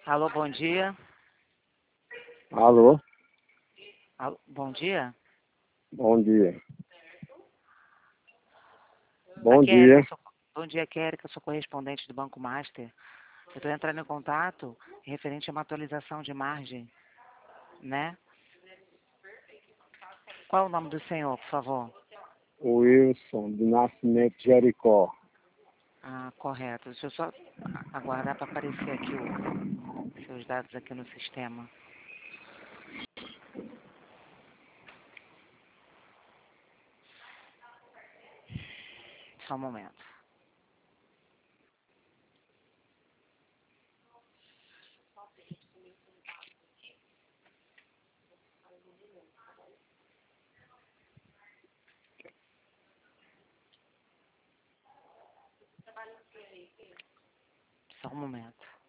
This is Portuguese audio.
Alô, bom dia. Alô, Bom dia. bom dia. Bom Aqui é Erika, dia. bom dia, aqui é Erika, sou correspondente do Banco Master. Eu estou entrando em contato referente a uma atualização de margem, né? Qual é o nome do senhor, por favor? Wilson, do Nascimento Jericó. Ah, correto. Deixa eu só aguardar para aparecer aqui os seus dados aqui no sistema. Só um momento. Só um momento.